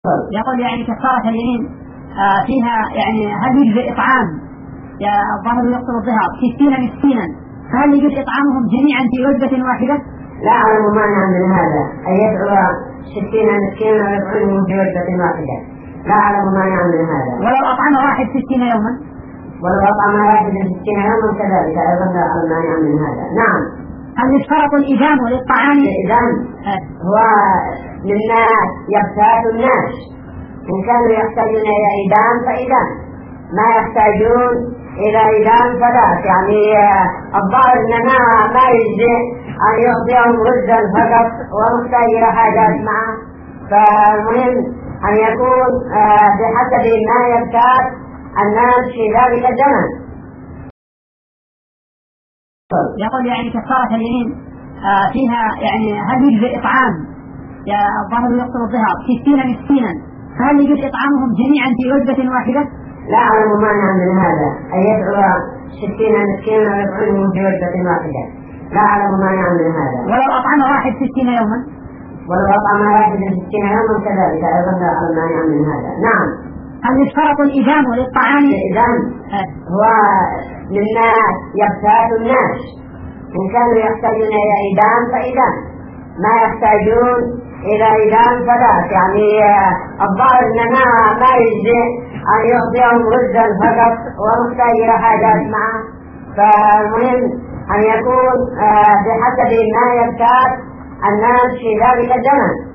يقول يعني كفارة اليمين فيها يعني هل يجزي إطعام الظاهر يقتل الظهر 60 مسكينا، فهل يجوز إطعامهم جميعا في وجبة واحدة؟ لا أعلم مانع من هذا أن يدعو 60 مسكينا ويطعمهم في وجبة واحدة، لا أعلم مانع من هذا. ولو أطعم واحد 60 يوما؟ ولو أطعم واحد 60 يوما كذلك أيضا لا أعلم مانع من هذا. نعم. هل يشترط الإدام للطعام؟ الإدام هو مما يبتاع الناس، إن كانوا يحتاجون إلى إدام فإدام، ما يحتاجون إلى إدام فلا. يعني الظاهر إنما ما يجزي أن يعطيهم رزقا فقط ومحتاج إلى حاجات معه، فالمهم أن يكون بحسب ما يبتاع الناس في ذلك الزمن. يقول يعني كفارة اليمين فيها يعني هل يجزي إطعام الظاهر يقتل الظهر 60 مسكينا، فهل يجوز إطعامهم جميعا في وجبة واحدة؟ لا أعلم مانع من هذا أن يدعو 60 مسكينا ويطعمهم في وجبة واحدة، لا أعلم مانع من هذا. ولو أطعم واحد 60 يوما؟ ولو أطعم واحد 60 يوما كذلك أيضا لا أعلم مانع من هذا. نعم. هل يشترط الإدام للطعام؟ الإدام هو مما يبتاع الناس، إن كانوا يحتاجون إلى إدام فإدام، ما يحتاجون إلى إدام فلا. يعني الظاهر إنما ما يجزي أن يعطيهم رزقا فقط ومحتاج إلى حاجات معه، فالمهم أن يكون بحسب ما يبتاع الناس في ذلك الزمن.